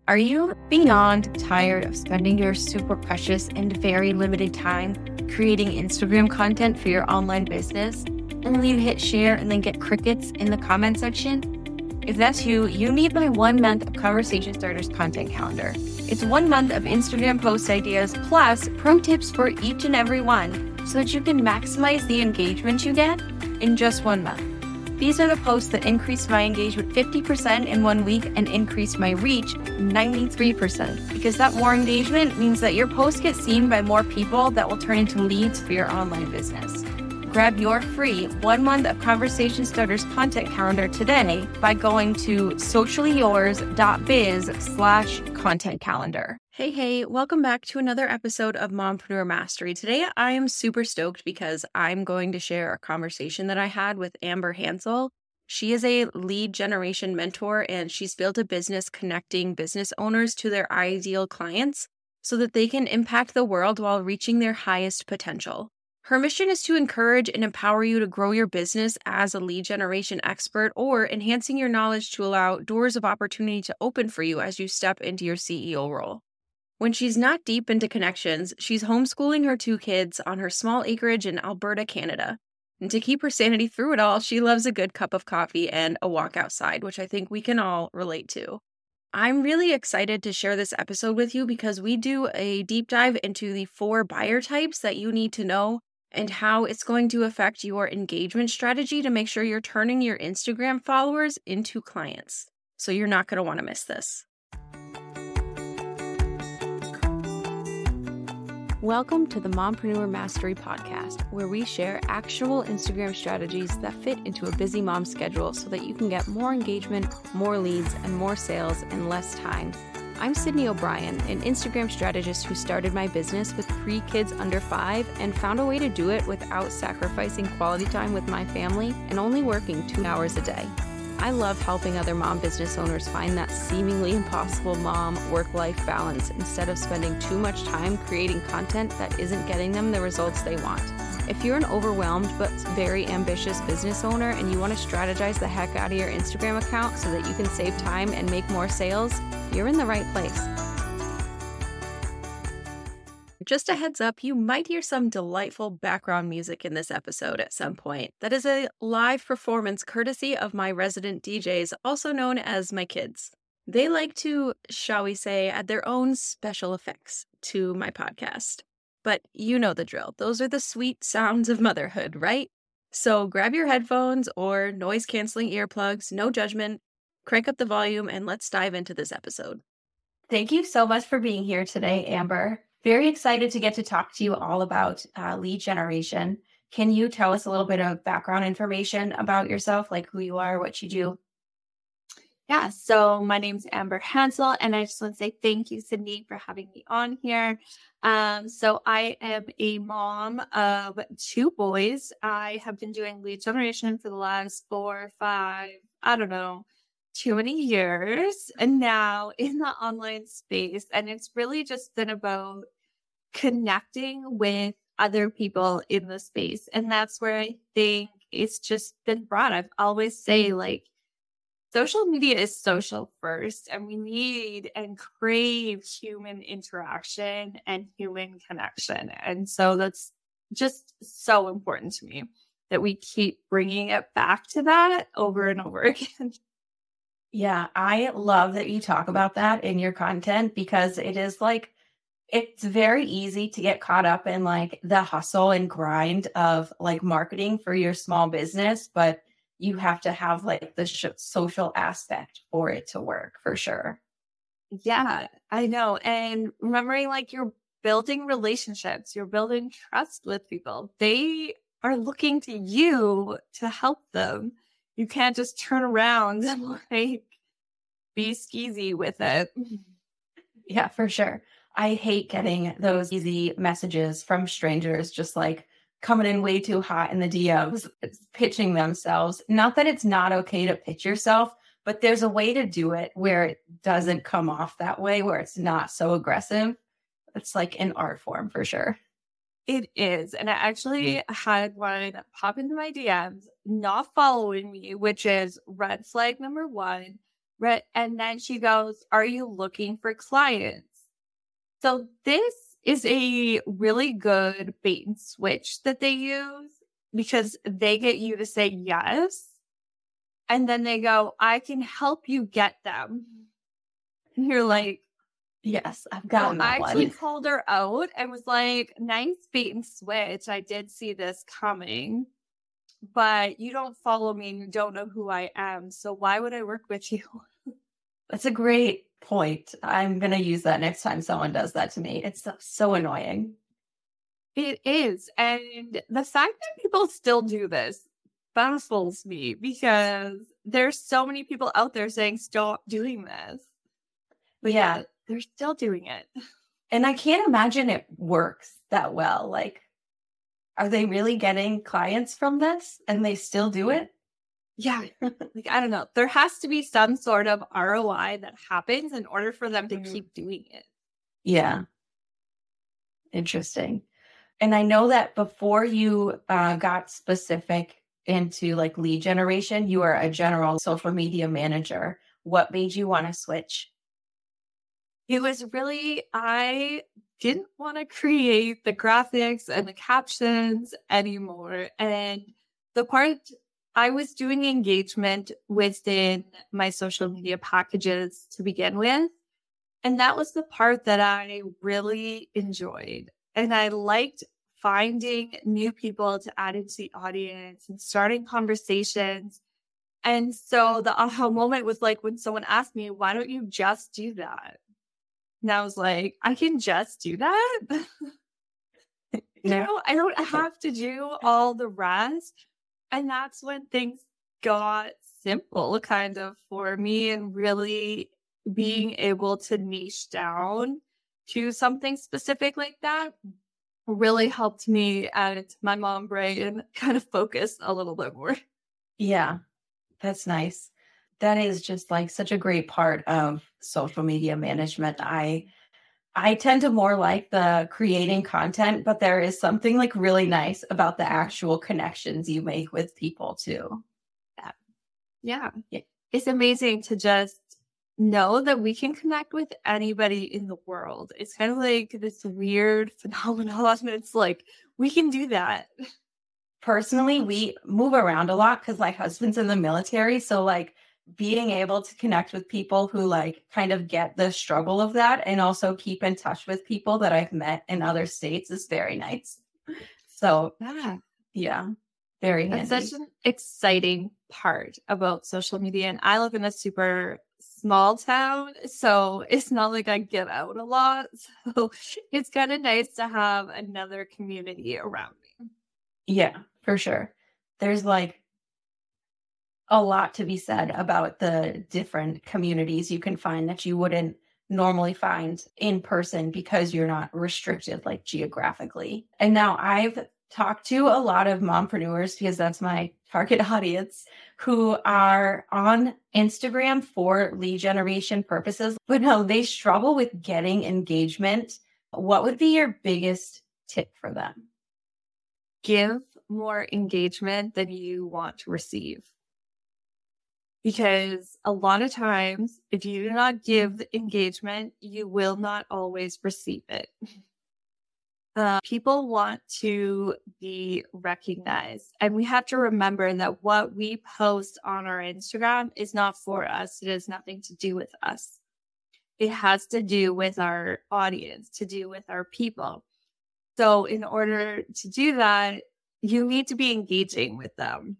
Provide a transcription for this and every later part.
Are you beyond tired of spending your super precious and very limited time creating Instagram content for your online business, and then you hit share and then get crickets in the comment section? If that's you, you need my 1 month of Conversation Starters content calendar. It's 1 month of Instagram post ideas plus pro tips for each and every one so that you can maximize the engagement you get in just 1 month. These are the posts that increase my engagement 50% in 1 week and increase my reach 93%, because that more engagement means that your posts get seen by more people that will turn into leads for your online business. Grab your free 1 month of Conversation Starters content calendar today by going to sociallyyours.biz/content calendar. Hey, welcome back to another episode of Mompreneur Mastery. Today, I am super stoked because I'm going to share a conversation that I had with Amber Hansel. She is a lead generation mentor, and she's built a business connecting business owners to their ideal clients so that they can impact the world while reaching their highest potential. Her mission is to encourage and empower you to grow your business as a lead generation expert or enhancing your knowledge to allow doors of opportunity to open for you as you step into your CEO role. When she's not deep into connections, she's homeschooling her 2 kids on her small acreage in Alberta, Canada. And to keep her sanity through it all, she loves a good cup of coffee and a walk outside, which I think we can all relate to. I'm really excited to share this episode with you because we do a deep dive into the 4 buyer types that you need to know and how it's going to affect your engagement strategy to make sure you're turning your Instagram followers into clients. So you're not going to want to miss this. Welcome to the Mompreneur Mastery Podcast, where we share actionable Instagram strategies that fit into a busy mom schedule so that you can get more engagement, more leads, and more sales in less time. I'm Sydney O'Brien, an Instagram strategist who started my business with 3 kids under 5 and found a way to do it without sacrificing quality time with my family and only working 2 hours a day. I love helping other mom business owners find that seemingly impossible mom work-life balance instead of spending too much time creating content that isn't getting them the results they want. If you're an overwhelmed but very ambitious business owner and you want to strategize the heck out of your Instagram account so that you can save time and make more sales, you're in the right place. Just a heads up, you might hear some delightful background music in this episode at some point. That is a live performance courtesy of my resident DJs, also known as my kids. They like to, shall we say, add their own special effects to my podcast. But you know the drill. Those are the sweet sounds of motherhood, right? So grab your headphones or noise-canceling earplugs, no judgment, crank up the volume, and let's dive into this episode. Thank you so much for being here today, Amber. Very excited to get to talk to you all about lead generation. Can you tell us a little bit of background information about yourself, like who you are, what you do? Yeah, so my name's Amber Hansel, and I just want to say thank you, Sydney, for having me on here. So I am a mom of 2 boys. I have been doing lead generation for the last 4, 5, I don't know, too many years, and now in the online space. And it's really just been about connecting with other people in the space. And that's where I think it's just been brought. I've always say, like, social media is social first, and we need and crave human interaction and human connection. And so that's just so important to me that we keep bringing it back to that over and over again. Yeah, I love that you talk about that in your content because it is like, it's very easy to get caught up in like the hustle and grind of like marketing for your small business, but you have to have like the social aspect for it to work for sure. Yeah, I know. And remembering, like, you're building relationships, you're building trust with people. They are looking to you to help them. You can't just turn around and like be skeezy with it. Yeah, for sure. I hate getting those easy messages from strangers just like coming in way too hot in the DMs, pitching themselves. Not that it's not okay to pitch yourself, but there's a way to do it where it doesn't come off that way, where it's not so aggressive. It's like an art form for sure. It is. And I actually had one pop into my DMs, not following me, which is red flag number 1. Right. And then she goes, are you looking for clients? So this is a really good bait and switch that they use because they get you to say yes. And then they go, I can help you get them. And you're like, Yes, I've so gotten that I actually one. called her out and was like, nice bait and switch. I did see this coming, but you don't follow me and you don't know who I am. So why would I work with you? That's a great point. I'm going to use that next time someone does that to me. It's so annoying. It is. And the fact that people still do this baffles me because there's so many people out there saying, stop doing this. But Yeah. they're still doing it. And I can't imagine it works that well. Like, are they really getting clients from this and they still do it? Yeah. Like, I don't know. There has to be some sort of ROI that happens in order for them to keep doing it. Yeah. Interesting. And I know that before you got specific into like lead generation, you were a general social media manager. What made you want to switch? It was really, I didn't want to create the graphics and the captions anymore. And the part I was doing engagement within my social media packages to begin with. And that was the part that I really enjoyed. And I liked finding new people to add into the audience and starting conversations. And so the aha moment was like when someone asked me, why don't you just do that? And I was like, I can just do that. I don't have to do all the rest. And that's when things got simple kind of for me and really being able to niche down to something specific like that really helped me and my mom brain kind of focus a little bit more. Yeah, that's nice. That is just like such a great part of social media management. I tend to more like the creating content, but there is something like really nice about the actual connections you make with people too. Yeah. It's amazing to just know that we can connect with anybody in the world. It's kind of like this weird phenomenon. It's like, we can do that. Personally, we move around a lot because my husband's in the military. So like being able to connect with people who like kind of get the struggle of that and also keep in touch with people that I've met in other states is very nice. So yeah, very handy. That's such an exciting part about social media. And I live in a super small town, so it's not like I get out a lot. So it's kind of nice to have another community around me. Yeah, for sure. There's like a lot to be said about the different communities you can find that you wouldn't normally find in person because you're not restricted like geographically. And now I've talked to a lot of mompreneurs because that's my target audience who are on Instagram for lead generation purposes, but no, they struggle with getting engagement. What would be your biggest tip for them? Give more engagement than you want to receive. Because a lot of times, if you do not give the engagement, you will not always receive it. People want to be recognized. And we have to remember that what we post on our Instagram is not for us. It has nothing to do with us. It has to do with our audience, to do with our people. So in order to do that, you need to be engaging with them.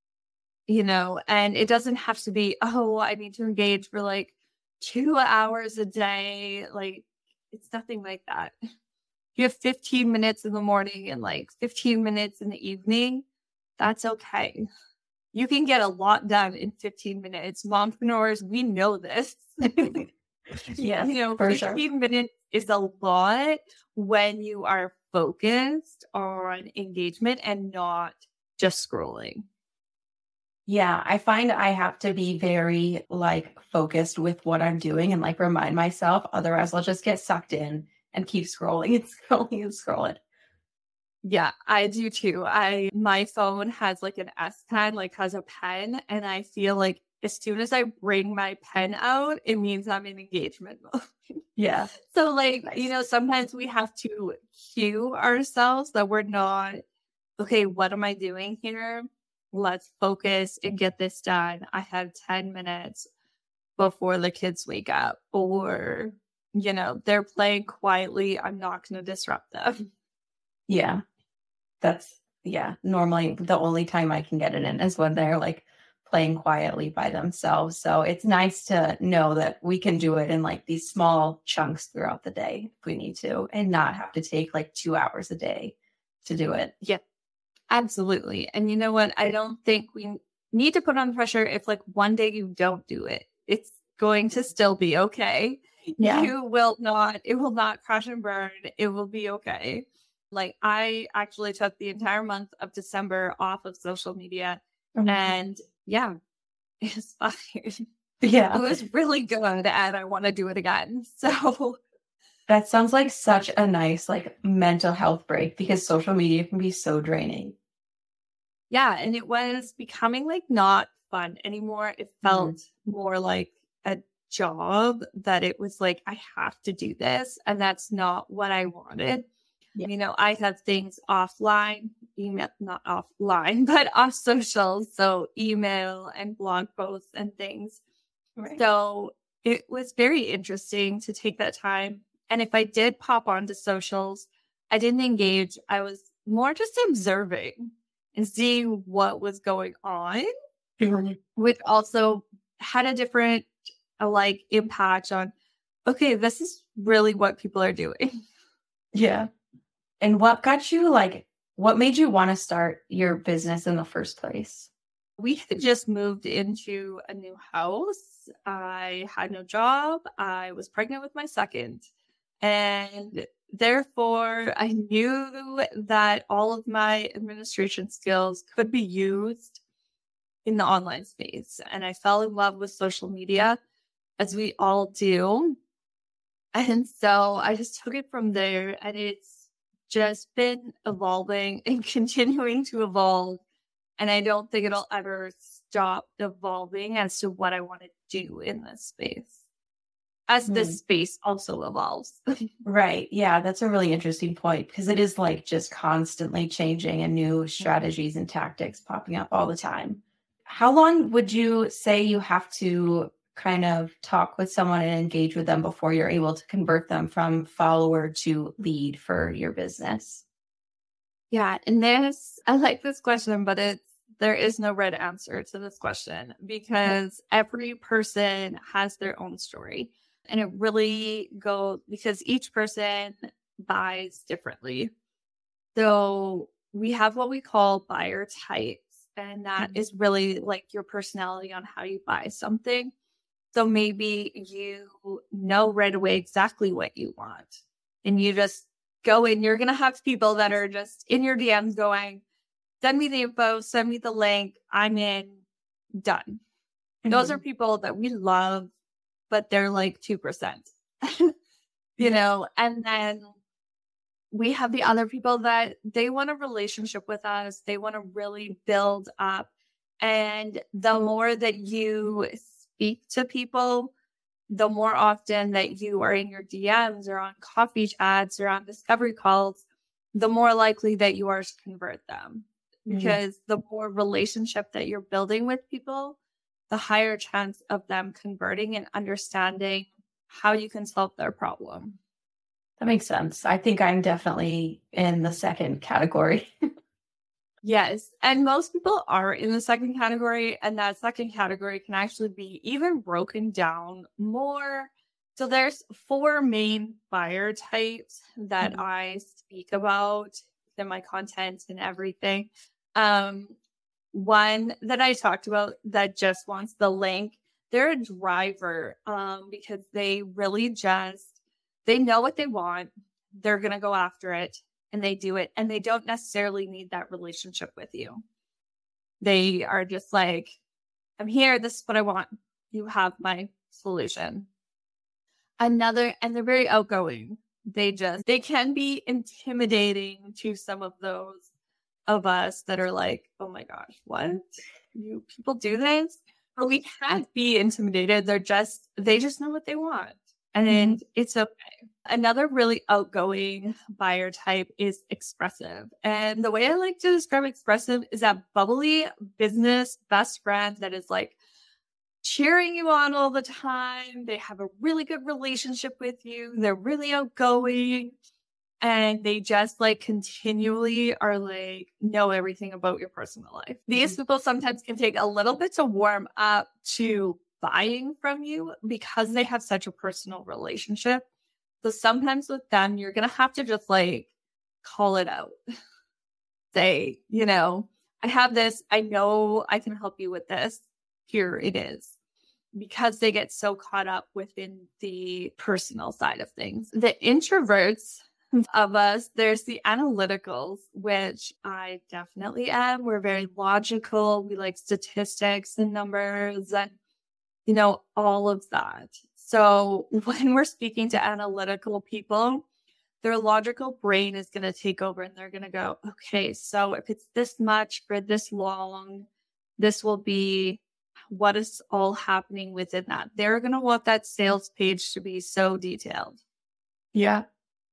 And it doesn't have to be, I need to engage for like 2 hours a day. Like, it's nothing like that. You have 15 minutes in the morning and like 15 minutes in the evening. That's okay. You can get a lot done in 15 minutes. Mompreneurs, we know this. Yes, 15 minutes is a lot when you are focused on engagement and not just scrolling. Yeah, I find I have to be very like focused with what I'm doing and like remind myself. Otherwise, I'll just get sucked in and keep scrolling and scrolling and scrolling. Yeah, I do too. My phone has like an S Pen, like has a pen, and I feel like as soon as I bring my pen out, it means I'm in engagement mode. Yeah. So like, Nice. sometimes we have to cue ourselves that we're not, okay, what am I doing here? Let's focus and get this done. I have 10 minutes before the kids wake up, or, they're playing quietly. I'm not going to disrupt them. Yeah. Normally the only time I can get it in is when they're like playing quietly by themselves. So it's nice to know that we can do it in like these small chunks throughout the day if we need to, and not have to take like 2 hours a day to do it. Yeah, absolutely. And you know what? I don't think we need to put on pressure if like one day you don't do it. It's going to still be okay. Yeah. It will not crash and burn. It will be okay. Like I actually took the entire month of December off of social media, and yeah, it's fine. Yeah. It was really good, and I want to do it again. So That sounds like such a nice like mental health break, because social media can be so draining. yeah, and it was becoming like not fun anymore. It felt more like a job, that it was like, I have to do this. And that's not what I wanted. Yeah. I have things offline, email, not offline, but off social. So email and blog posts and things. Right. So it was very interesting to take that time. And if I did pop onto socials, I didn't engage. I was more just observing and seeing what was going on, which also had a different impact on, okay, this is really what people are doing. Yeah. And what made you want to start your business in the first place? We had just moved into a new house. I had no job. I was pregnant with my second. And therefore, I knew that all of my administration skills could be used in the online space. And I fell in love with social media, as we all do. And so I just took it from there, and it's just been evolving and continuing to evolve. And I don't think it'll ever stop evolving as to what I want to do in this space, as this space also evolves. Right. Yeah, that's a really interesting point, because it is like just constantly changing and new strategies and tactics popping up all the time. How long would you say you have to kind of talk with someone and engage with them before you're able to convert them from follower to lead for your business? Yeah. And I like this question, but there is no right answer to this question, because every person has their own story. And it really goes because each person buys differently. So we have what we call buyer types, and that is really like your personality on how you buy something. So maybe you know right away exactly what you want, and you just go in. You're going to have people that are just in your DMs going, send me the info, send me the link, I'm in, done. Those are people that we love, but they're like 2%, and then we have the other people that they want a relationship with us. They want to really build up. And the more that you speak to people, the more often that you are in your DMs or on coffee chats or on discovery calls, the more likely that you are to convert them. Because the more relationship that you're building with people, the higher chance of them converting and understanding how you can solve their problem. That makes sense. I think I'm definitely in the second category. Yes. And most people are in the second category. And that second category can actually be even broken down more. So there's 4 main buyer types that I speak about in my content and everything. One that I talked about that just wants the link, they're a driver because they really they know what they want. They're going to go after it, and they do it. And they don't necessarily need that relationship with you. They are just like, I'm here. This is what I want. You have my solution. And they're very outgoing. They can be intimidating to some of those of us that are like, oh my gosh, what? You people do this? But we can't be intimidated. They just know what they want. And it's okay. Another really outgoing buyer type is expressive. And the way I like to describe expressive is that bubbly business best friend that is like cheering you on all the time. They have a really good relationship with you. They're really outgoing. And they just like continually are like, know everything about your personal life. These people sometimes can take a little bit to warm up to buying from you because they have such a personal relationship. So sometimes with them, you're going to have to just like call it out. Say, I have this. I know I can help you with this. Here it is. Because they get so caught up within the personal side of things. The introverts of us, there's the analyticals, which I definitely am. We're very logical. We like statistics and numbers and, all of that. So when we're speaking to analytical people, their logical brain is going to take over and they're going to go, okay, so if it's this much for this long, this will be what is all happening within that. They're going to want that sales page to be so detailed. Yeah.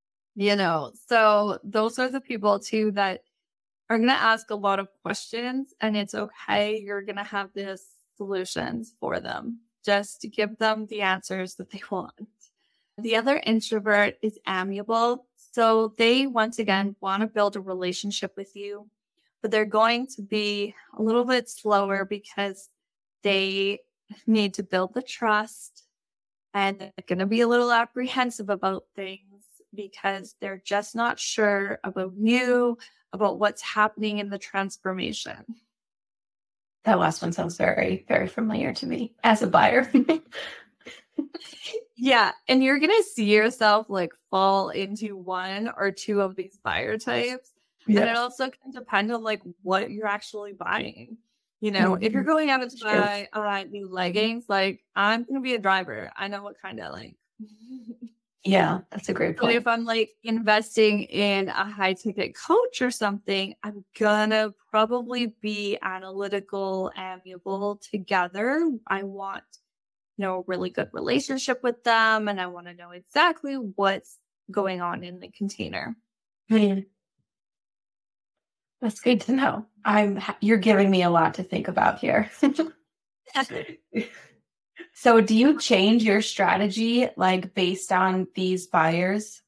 So those are the people too that are going to ask a lot of questions, and it's okay. You're going to have the solutions for them. Just to give them the answers that they want. The other introvert is amiable. So they, once again, want to build a relationship with you, but they're going to be a little bit slower because they need to build the trust, and they're going to be a little apprehensive about things because they're just not sure about you, about what's happening in the transformation. That last one sounds very, very familiar to me as a buyer. Yeah. And you're going to see yourself like fall into one or two of these buyer types. Yeah. And it also can depend on like what you're actually buying. If you're going out to buy new leggings, like I'm going to be a driver. I know what kind of like. Yeah, that's a great point. But if I'm like investing in a high ticket coach or something, I'm gonna probably be analytical, amiable together. I want, a really good relationship with them, and I want to know exactly what's going on in the container. That's good to know. You're giving me a lot to think about here. So do you change your strategy like based on these buyers?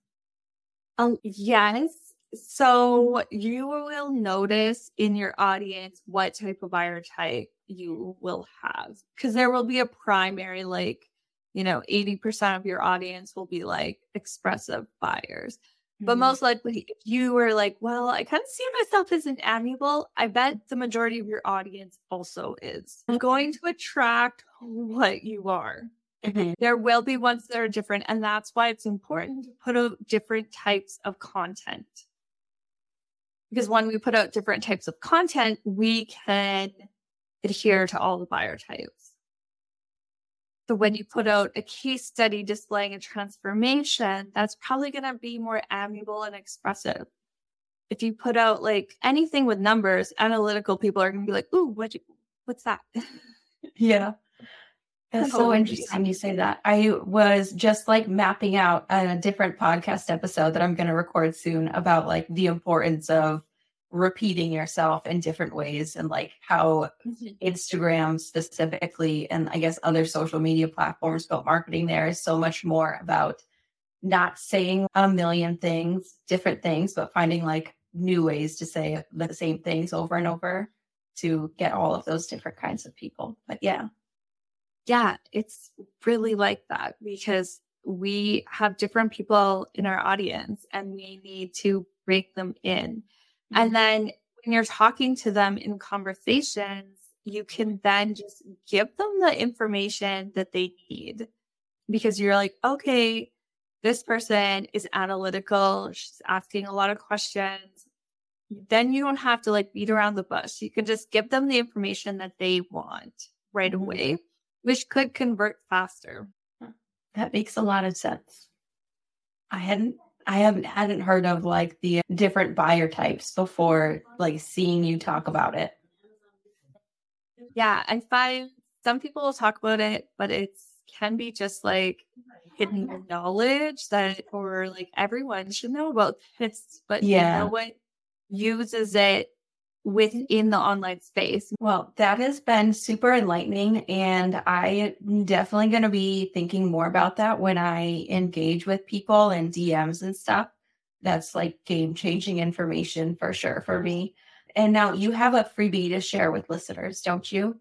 Yes. So you will notice in your audience what type of buyer type you will have, because there will be a primary, 80% of your audience will be like expressive buyers. But most likely, if you were like, well, I kind of see myself as an amiable, I bet the majority of your audience also is. I'm going to attract what you are. Mm-hmm. There will be ones that are different. And that's why it's important to put out different types of content. Because when we put out different types of content, we can adhere to all the buyer types. So when you put out a case study displaying a transformation, that's probably going to be more amiable and expressive. If you put out like anything with numbers, analytical people are going to be like, ooh, what's that? Yeah. That's so interesting you say that. I was just like mapping out a different podcast episode that I'm going to record soon about like the importance of repeating yourself in different ways, and like how Instagram specifically, and I guess other social media platforms, but marketing there is so much more about not saying a million things, different things, but finding like new ways to say the same things over and over to get all of those different kinds of people. But yeah, it's really like that because we have different people in our audience and we need to bring them in. And then when you're talking to them in conversations, you can then just give them the information that they need, because you're like, okay, this person is analytical. She's asking a lot of questions. Then you don't have to like beat around the bush. You can just give them the information that they want right away, which could convert faster. That makes a lot of sense. I hadn't heard of like the different buyer types before, like seeing you talk about it. Yeah, I find some people will talk about it, but can be just like hidden knowledge that, or like everyone should know about this, but no one uses it within the online space. Well, that has been super enlightening, and I'm definitely going to be thinking more about that when I engage with people in DMs and stuff. That's like game-changing information for sure for me. And now you have a freebie to share with listeners, don't you?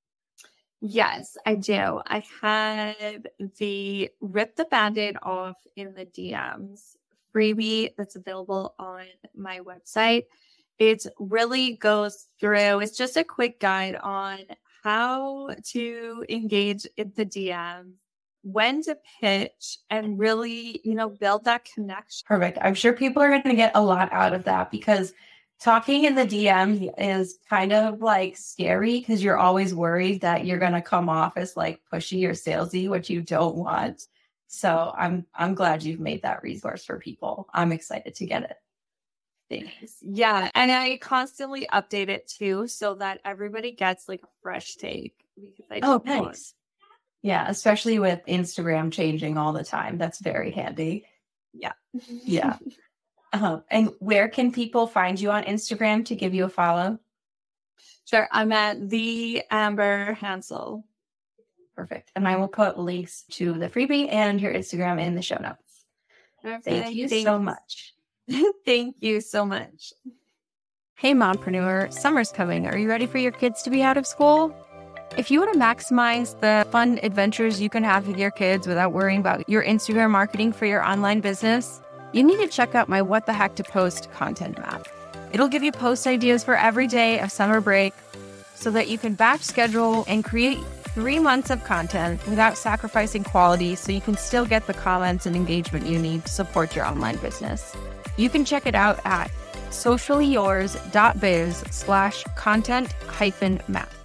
Yes, I do. I have the Rip the Band-Aid Off in the DMs freebie that's available on my website. It really goes through, it's just a quick guide on how to engage in the DMs, when to pitch, and really, build that connection. Perfect. I'm sure people are going to get a lot out of that, because talking in the DM is kind of like scary because you're always worried that you're going to come off as like pushy or salesy, which you don't want. So I'm glad you've made that resource for people. I'm excited to get it. Thanks. Yeah. And I constantly update it too, so that everybody gets like a fresh take. Because nice. Yeah. Especially with Instagram changing all the time. That's very handy. Yeah. Yeah. And where can people find you on Instagram to give you a follow? Sure. I'm at the Amber Hansel. Perfect. And I will put links to the freebie and your Instagram in the show notes. Thank you so much. Thank you so much. Hey, mompreneur, summer's coming. Are you ready for your kids to be out of school? If you want to maximize the fun adventures you can have with your kids without worrying about your Instagram marketing for your online business, you need to check out my What the Heck to Post content map. It'll give you post ideas for every day of summer break so that you can batch schedule and create 3 months of content without sacrificing quality, so you can still get the comments and engagement you need to support your online business. You can check it out at sociallyyours.biz/content-map.